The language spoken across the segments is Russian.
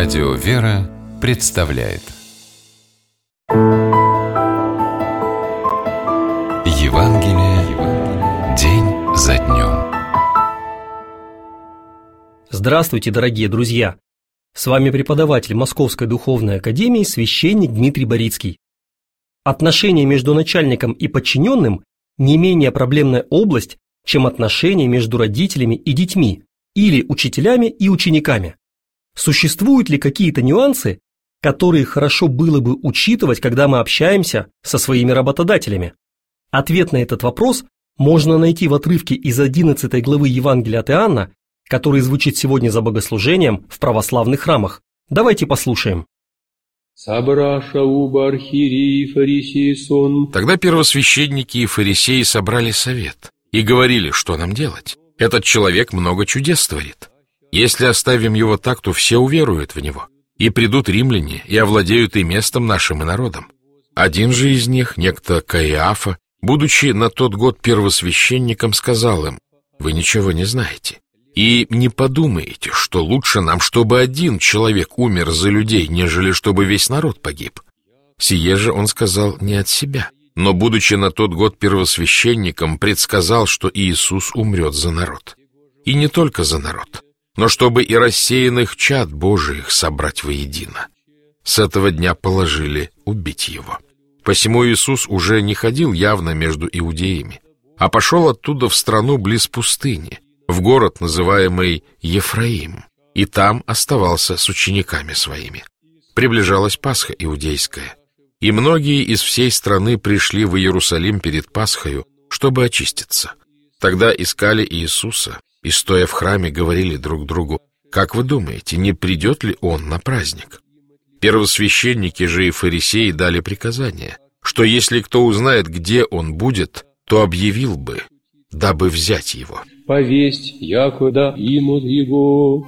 Радио «Вера» представляет Евангелие день за днем. Здравствуйте, дорогие друзья! С вами преподаватель Московской духовной академии священник Дмитрий Борицкий. Отношения между начальником и подчиненным не менее проблемная область, чем отношения между родителями и детьми или учителями и учениками. Существуют ли какие-то нюансы, которые хорошо было бы учитывать, когда мы общаемся со своими работодателями? Ответ на этот вопрос можно найти в отрывке из 11 главы Евангелия от Иоанна, который звучит сегодня за богослужением в православных храмах. Давайте послушаем. Тогда первосвященники и фарисеи собрали совет и говорили, что нам делать. Этот человек много чудес творит. Если оставим его так, то все уверуют в него. И придут римляне, и овладеют и местом нашим, и народом. Один же из них, некто Каиафа, будучи на тот год первосвященником, сказал им: «Вы ничего не знаете. И не подумаете, что лучше нам, чтобы один человек умер за людей, нежели чтобы весь народ погиб». Сие же он сказал не от себя, но, будучи на тот год первосвященником, предсказал, что Иисус умрет за народ. И не только за народ, но чтобы и рассеянных чад Божиих собрать воедино. С этого дня положили убить его. Посему Иисус уже не ходил явно между иудеями, а пошел оттуда в страну близ пустыни, в город, называемый Ефраим, и там оставался с учениками своими. Приближалась Пасха иудейская, и многие из всей страны пришли в Иерусалим перед Пасхою, чтобы очиститься. Тогда искали Иисуса, и, стоя в храме, говорили друг другу: «Как вы думаете, не придет ли Он на праздник?» Первосвященники же и фарисеи дали приказание, что если кто узнает, где Он будет, то объявил бы, дабы взять Его. Повесть, якуда имут Его.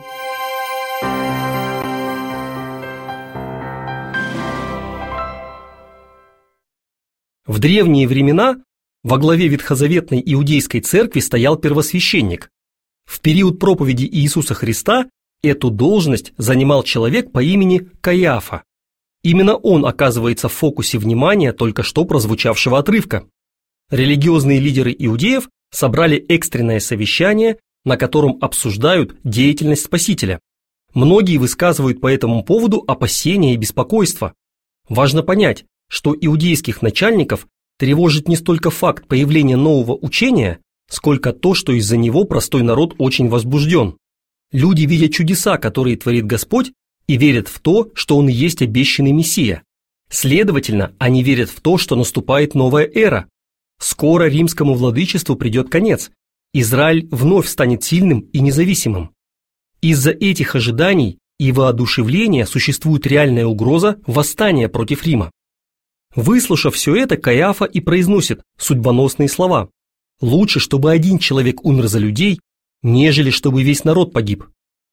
В древние времена во главе ветхозаветной иудейской церкви стоял первосвященник. В период проповеди Иисуса Христа эту должность занимал человек по имени Каиафа. Именно он оказывается в фокусе внимания только что прозвучавшего отрывка. Религиозные лидеры иудеев собрали экстренное совещание, на котором обсуждают деятельность Спасителя. Многие высказывают по этому поводу опасения и беспокойство. Важно понять, что иудейских начальников тревожит не столько факт появления нового учения, сколько то, что из-за него простой народ очень возбужден. Люди видят чудеса, которые творит Господь, и верят в то, что Он и есть обещанный Мессия. Следовательно, они верят в то, что наступает новая эра. Скоро римскому владычеству придет конец. Израиль вновь станет сильным и независимым. Из-за этих ожиданий и воодушевления существует реальная угроза восстания против Рима. Выслушав все это, Каиафа и произносит судьбоносные слова: «Лучше, чтобы один человек умер за людей, нежели чтобы весь народ погиб».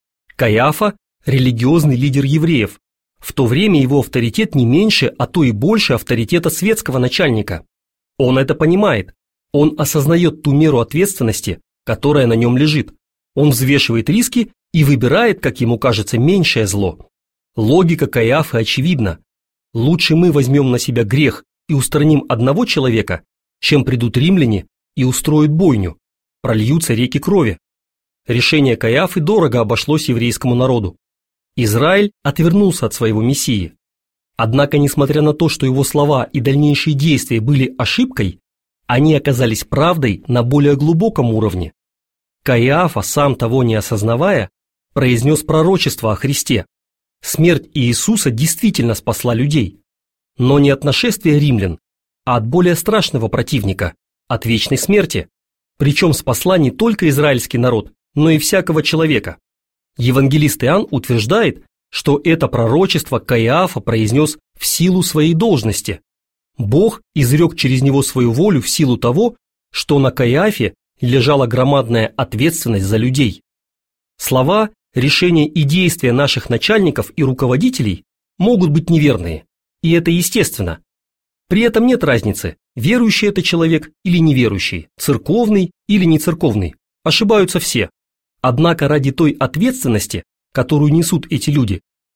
Каиафа – религиозный лидер евреев. В то время его авторитет не меньше, а то и больше авторитета светского начальника. Он это понимает. Он осознает ту меру ответственности, которая на нем лежит. Он взвешивает риски и выбирает, как ему кажется, меньшее зло. Логика Каиафы очевидна. Лучше мы возьмем на себя грех и устраним одного человека, чем придут римляне и устроят бойню, прольются реки крови. Решение Каиафы дорого обошлось еврейскому народу. Израиль отвернулся от своего Мессии. Однако, несмотря на то, что его слова и дальнейшие действия были ошибкой, они оказались правдой на более глубоком уровне. Каиафа, сам того не осознавая, произнес пророчество о Христе. Смерть Иисуса действительно спасла людей, но не от нашествия римлян, а от более страшного противника, от вечной смерти. Причем спасла не только израильский народ, но и всякого человека. Евангелист Иоанн утверждает, что это пророчество Каиафа произнес в силу своей должности. Бог изрек через него свою волю в силу того, что на Каиафе лежала громадная ответственность за людей. Слова, решения и действия наших начальников и руководителей могут быть неверные, и это естественно. При этом нет разницы, верующий это человек или неверующий, церковный или нецерковный. Ошибаются все. Однако ради той ответственности, которую несут эти люди,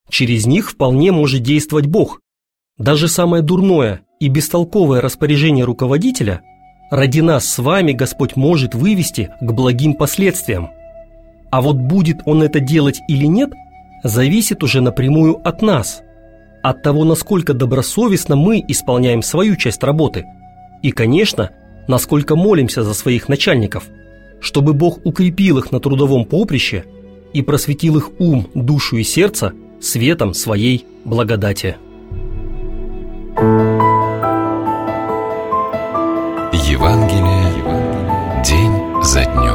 Через них вполне может действовать Бог. Даже самое дурное и бестолковое распоряжение руководителя ради нас с вами Господь может вывести к благим последствиям. А вот будет Он это делать или нет, зависит уже напрямую от нас, от того, насколько добросовестно мы исполняем свою часть работы и, конечно, насколько молимся за своих начальников, чтобы Бог укрепил их на трудовом поприще и просветил их ум, душу и сердце светом своей благодати. Евангелие день за днем.